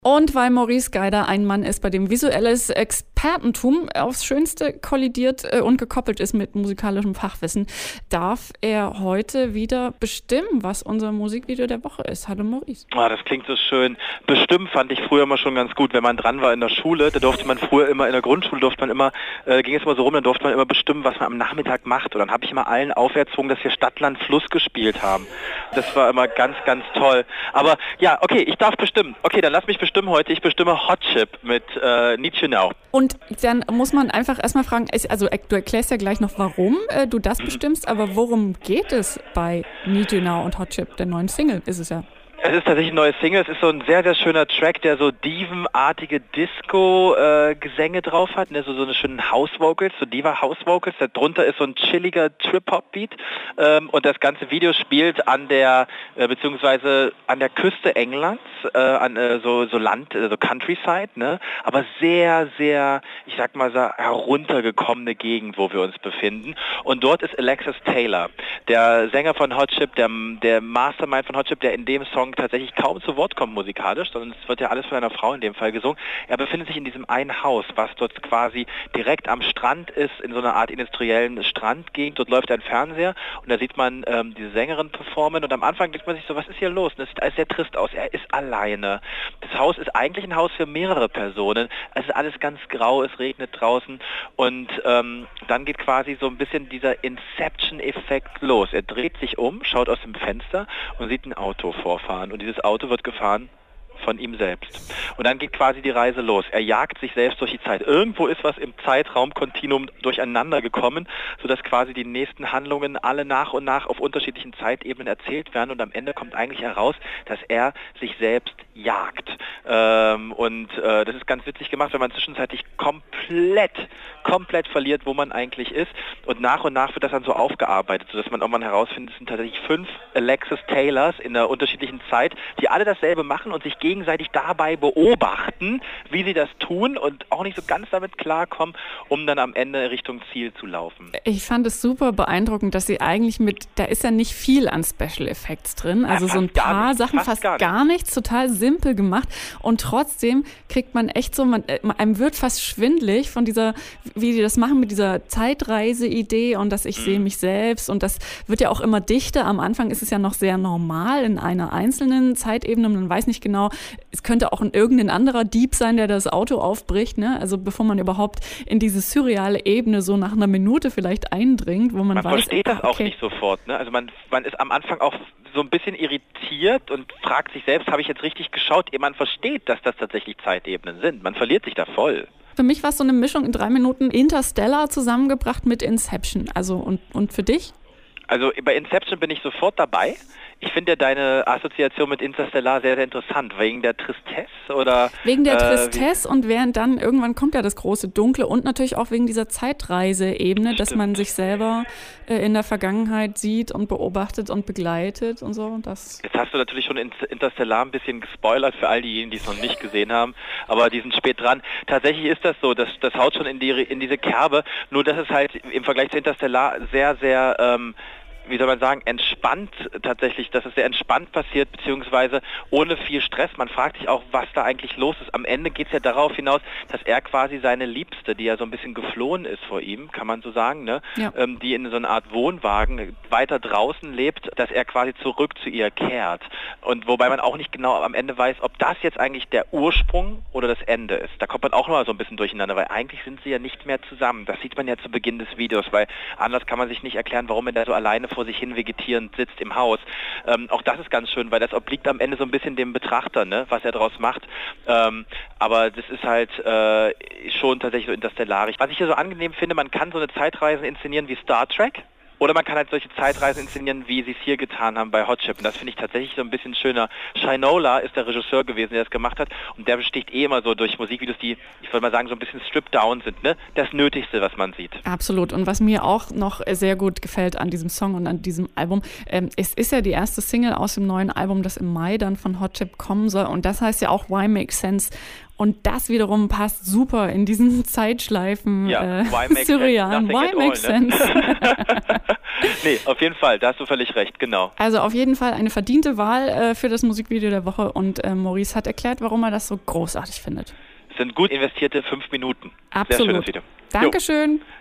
Und weil Maurice Geider ein Mann ist, bei dem visuelles Expertentum aufs Schönste kollidiert und gekoppelt ist mit musikalischem Fachwissen, darf er heute wieder bestimmen, was unser Musikvideo der Woche ist. Hallo Maurice. Das klingt so schön. Bestimmen fand ich früher immer schon ganz gut, wenn man dran war in der Schule. Da durfte man früher immer, in der Grundschule ging es immer so rum, dann durfte man immer bestimmen, was man am Nachmittag macht. Und dann habe ich immer allen auferzogen, dass wir Stadt, Land, Fluss gespielt haben. Das war immer ganz, ganz toll. Aber ja, okay, ich darf bestimmen. Okay, dann lass mich bestimmen heute. Ich bestimme Hot Chip mit Need You Now. Und dann muss man einfach erstmal fragen, also du erklärst ja gleich noch, warum du das bestimmst, aber worum geht es bei Need You Now und Hot Chip, der neuen Single ist es ja? Es ist tatsächlich ein neues Single. Es ist so ein sehr, sehr schöner Track, der so Diven-artige Disco-Gesänge drauf hat. Ne? So eine schönen House-Vocals, so Diva-House-Vocals. Darunter ist so ein chilliger Trip-Hop-Beat. Und das ganze Video spielt beziehungsweise an der Küste Englands, so Land, so Countryside, ne? Aber sehr, sehr, ich sag mal so, heruntergekommene Gegend, wo wir uns befinden. Und dort ist Alexis Taylor, der Sänger von Hot Chip, der Mastermind von Hot Chip, der in dem Song tatsächlich kaum zu Wort kommt musikalisch, sondern es wird ja alles von einer Frau in dem Fall gesungen. Er befindet sich in diesem einen Haus, was dort quasi direkt am Strand ist, in so einer Art industriellen Strandgegend. Dort läuft ein Fernseher und da sieht man diese Sängerin performen und am Anfang denkt man sich so, was ist hier los? Das sieht alles sehr trist aus. Er ist alleine. Das Haus ist eigentlich ein Haus für mehrere Personen. Es ist alles ganz grau, es regnet draußen und dann geht quasi so ein bisschen dieser Inception-Effekt los. Er dreht sich um, schaut aus dem Fenster und sieht ein Auto vorfahren. Und dieses Auto wird gefahren von ihm selbst. Und dann geht quasi die Reise los. Er jagt sich selbst durch die Zeit. Irgendwo ist was im Zeitraumkontinuum durcheinander gekommen, sodass quasi die nächsten Handlungen alle nach und nach auf unterschiedlichen Zeitebenen erzählt werden und am Ende kommt eigentlich heraus, dass er sich selbst jagt. Das ist ganz witzig gemacht, wenn man zwischenzeitlich komplett verliert, wo man eigentlich ist. Und nach wird das dann so aufgearbeitet, sodass man irgendwann herausfindet, es sind tatsächlich 5 Alexis Taylors in einer unterschiedlichen Zeit, die alle dasselbe machen und sich gegenseitig dabei beobachten, wie sie das tun und auch nicht so ganz damit klarkommen, um dann am Ende Richtung Ziel zu laufen. Ich fand es super beeindruckend, dass sie eigentlich da ist ja nicht viel an Special Effects drin, also so ein paar Sachen, fast gar nichts, total simpel gemacht und trotzdem kriegt man echt so, einem wird fast schwindelig von dieser, wie die das machen mit dieser Zeitreise-Idee und dass ich sehe mich selbst und das wird ja auch immer dichter. Am Anfang ist es ja noch sehr normal in einer einzelnen Zeitebene, man weiß nicht genau, es könnte auch irgendein anderer Dieb sein, der das Auto aufbricht, ne? Also bevor man überhaupt in diese surreale Ebene so nach einer Minute vielleicht eindringt, wo man weiß... Man versteht das auch nicht sofort, ne? Also man ist am Anfang auch so ein bisschen irritiert und fragt sich selbst, habe ich jetzt richtig geschaut? Man versteht, dass das tatsächlich Zeitebenen sind. Man verliert sich da voll. Für mich war es so eine Mischung in 3 Minuten Interstellar zusammengebracht mit Inception. Also und für dich? Also bei Inception bin ich sofort dabei. Ich finde ja deine Assoziation mit Interstellar sehr, sehr interessant. Wegen der Tristesse oder... Wegen der Tristesse und während dann irgendwann kommt ja das große Dunkle und natürlich auch wegen dieser Zeitreise-Ebene, dass man sich selber in der Vergangenheit sieht und beobachtet und begleitet und so. Und das. Jetzt hast du natürlich schon Interstellar ein bisschen gespoilert für all diejenigen, die es noch nicht gesehen haben, aber die sind spät dran. Tatsächlich ist das so, das haut schon in diese Kerbe, nur dass es halt im Vergleich zu Interstellar sehr, sehr... wie soll man sagen, entspannt tatsächlich, dass es sehr entspannt passiert, beziehungsweise ohne viel Stress. Man fragt sich auch, was da eigentlich los ist. Am Ende geht es ja darauf hinaus, dass er quasi seine Liebste, die ja so ein bisschen geflohen ist vor ihm, kann man so sagen, ne? Ja. Die in so einer Art Wohnwagen weiter draußen lebt, dass er quasi zurück zu ihr kehrt. Und wobei man auch nicht genau am Ende weiß, ob das jetzt eigentlich der Ursprung oder das Ende ist. Da kommt man auch noch mal so ein bisschen durcheinander, weil eigentlich sind sie ja nicht mehr zusammen. Das sieht man ja zu Beginn des Videos, weil anders kann man sich nicht erklären, warum er da so alleine vor sich hin vegetierend sitzt im Haus. Auch das ist ganz schön, weil das obliegt am Ende so ein bisschen dem Betrachter, ne, was er daraus macht. Aber das ist halt schon tatsächlich so interstellarisch. Was ich hier so angenehm finde, man kann so eine Zeitreise inszenieren wie Star Trek. Oder man kann halt solche Zeitreisen inszenieren, wie sie es hier getan haben bei Hot Chip. Und das finde ich tatsächlich so ein bisschen schöner. Shinola ist der Regisseur gewesen, der das gemacht hat. Und der besticht immer so durch Musikvideos, die, ich würde mal sagen, so ein bisschen stripped down sind. Ne? Das Nötigste, was man sieht. Absolut. Und was mir auch noch sehr gut gefällt an diesem Song und an diesem Album, es ist ja die erste Single aus dem neuen Album, das im Mai dann von Hot Chip kommen soll. Und das heißt ja auch Why Make Sense? Und das wiederum passt super in diesen Zeitschleifen Surreal. Why make sense? Nee, auf jeden Fall, da hast du völlig recht, genau. Also auf jeden Fall eine verdiente Wahl für das Musikvideo der Woche und Maurice hat erklärt, warum er das so großartig findet. Es sind gut investierte 5 Minuten. Absolut. Sehr schönes Video. Dankeschön.